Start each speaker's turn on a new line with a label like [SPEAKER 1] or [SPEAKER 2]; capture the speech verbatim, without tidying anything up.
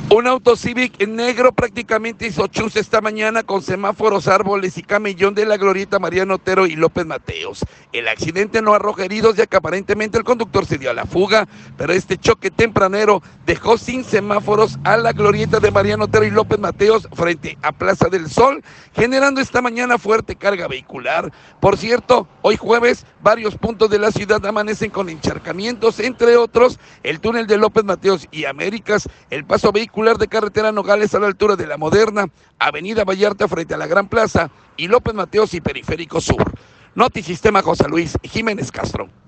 [SPEAKER 1] Un auto Civic negro prácticamente hizo chus esta mañana con semáforos, árboles y camellón de la glorieta Mariano Otero y López Mateos. El accidente no arroja heridos, ya que aparentemente el conductor se dio a la fuga, pero este choque tempranero dejó sin semáforos a la glorieta de Mariano Otero y López Mateos frente a Plaza del Sol, generando esta mañana fuerte carga vehicular. Por cierto, hoy jueves varios puntos de la ciudad amanecen con encharcamientos, entre otros el túnel de López Mateos y Américas, el paso vehicular de carretera Nogales a la altura de la Moderna, Avenida Vallarta frente a la Gran Plaza y López Mateos y Periférico Sur. Notisistema José Luis Jiménez Castro.